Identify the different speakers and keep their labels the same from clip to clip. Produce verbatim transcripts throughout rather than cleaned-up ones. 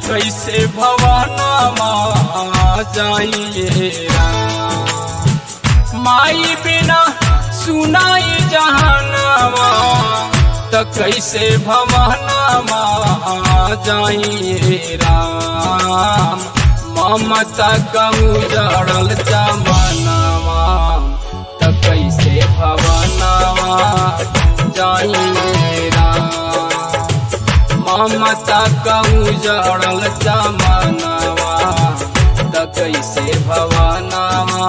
Speaker 1: कैसे भवनमा जाइए माई बिना सुनाई जहानमा त कैसे भवनमा जाइए राम। ममता कहूँ जड़ल जमानवा त कैसे भवनमा जाइए राम। ममता कहूँ जड़ल जमानवा त कैसे भवनमा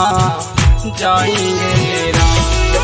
Speaker 1: जाइए राम।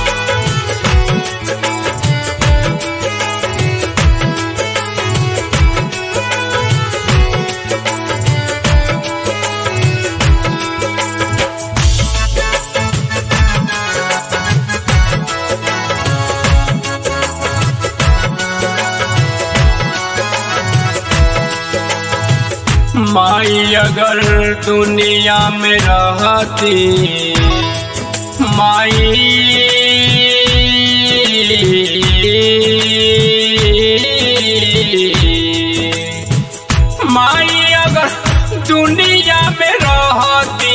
Speaker 1: माई अगर दुनिया में रहती माई माई अगर दुनिया में रहती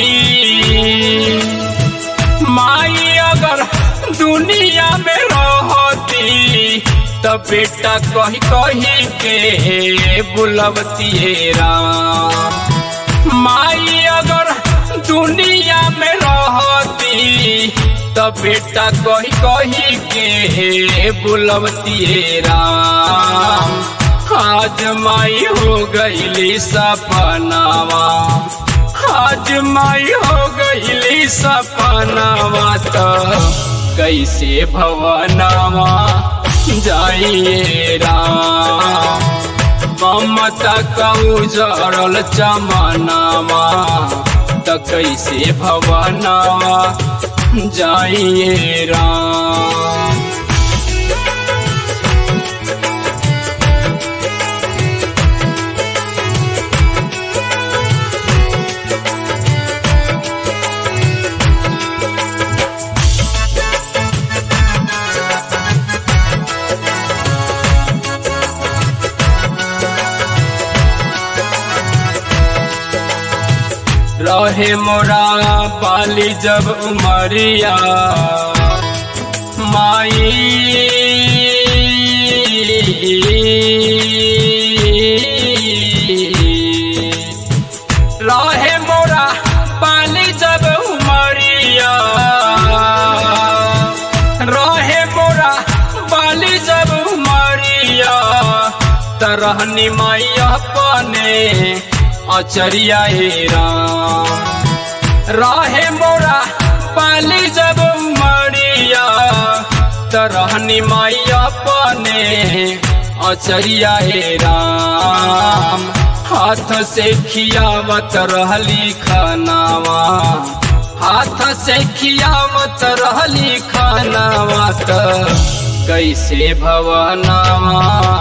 Speaker 1: माई अगर दुनिया में रहती त बेटा कही कही के बुलवती राम। माई अगर दुनिया में रहती त बेटा कही कही के बुलवती राम। आज माई हो गईली सपनावा आज माई हो गईली सपनावा त कैसे भवनावा जाइए राम। ममता कहूँ जड़ल जमानवा त कैसे भवनवा जाइए राम। रहे मोरा पाली जब उमरिया माई रहे मोरा पाली जब उमरिया रहे मोरा पाली जब उमरिया तरहनी माई अपने अचरिया राम। रहे मोरा पाली जब उमरिया तरहनी माई अपने अचरिया राम। हाथ से खियावत रहली खानावा हाथ से खियावत रहली खानावा त कैसे भवनवा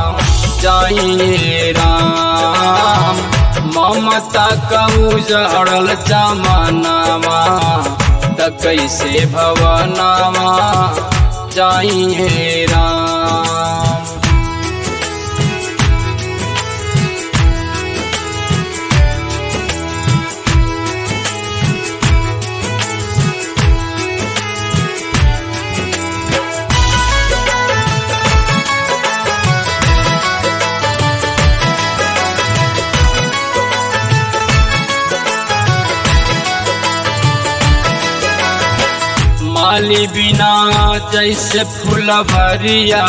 Speaker 1: जाइए राम। ममता कहूँ जड़ल जमानवा त कैसे भवनवा जाइए राम। माली बिना जैसे फुलवरिया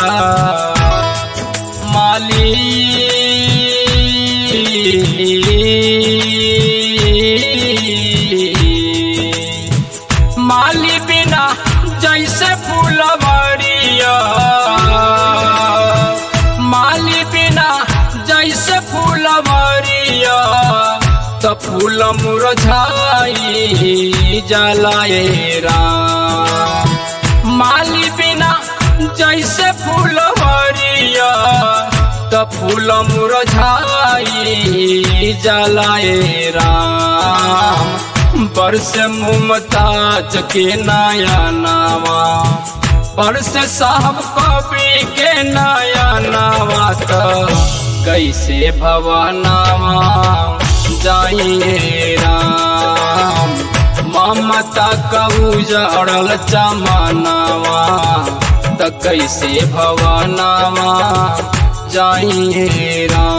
Speaker 1: माली माली बिना जैसे फुलवरिया माली बिना जैसे फुलवरिया त फूल मुरझाई जलाए राम। माली बिना जैसे फूलवरिया त फूल मुरझाई जलाए राम। बरस मुमताज के नया नावा बरस साहब कवि के नया नावा त कैसे भवनावा जाइए राम। ममता कबू जड़ल जमानावा त कैसे भवनावा जाइए राम।